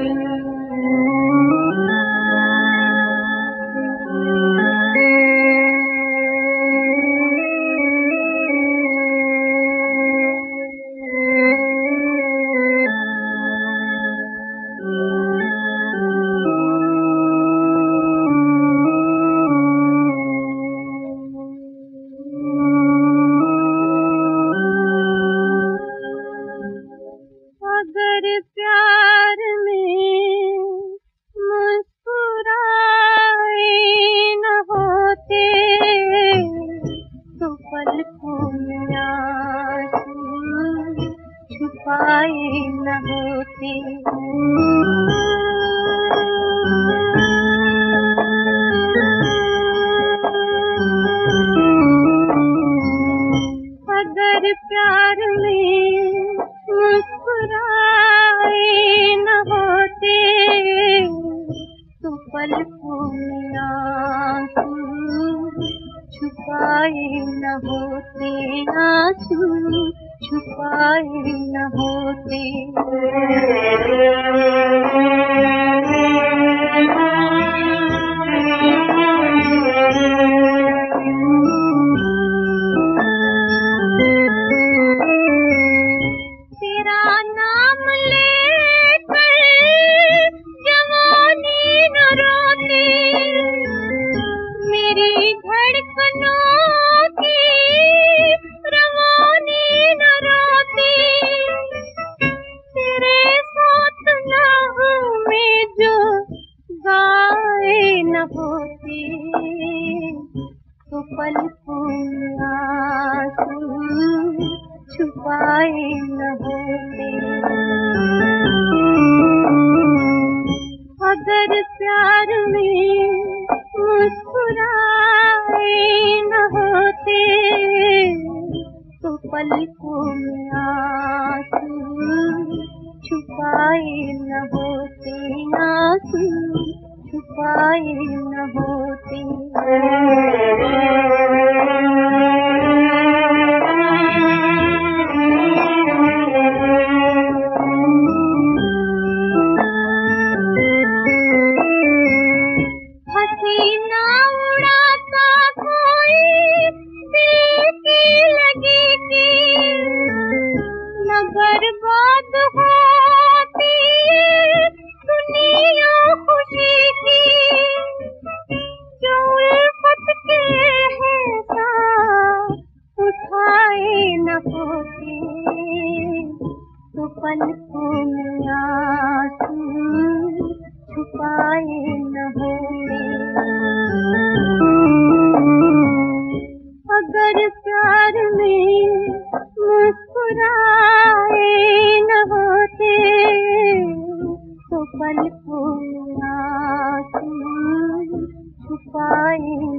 अगर प्यार में मुस्कुराए न होते तो पलकों में आंसू छुपाए न होते। अगर प्यार में मुस्कुराए न होते तो पलकों में आंसू छुपाए न होते, आंसू छुपाए न होते। तो पलकों में आंसू छुपाए न होते। अगर प्यार में मुस्कुराए न होते तो पलकों में आंसू छुपाए न होते, आंसू छुपाए न होते। हसीना उड़ाता कोई दिल की लगी की न बर्बाद होती दुनिया खुशी की। जो उल्फत के हैं साथ उठाए न होते तो पलकों में आंसू छुपाए न होते। अगर प्यार में मुस्कुराए न होते तो पलकों में आंसू छुपाए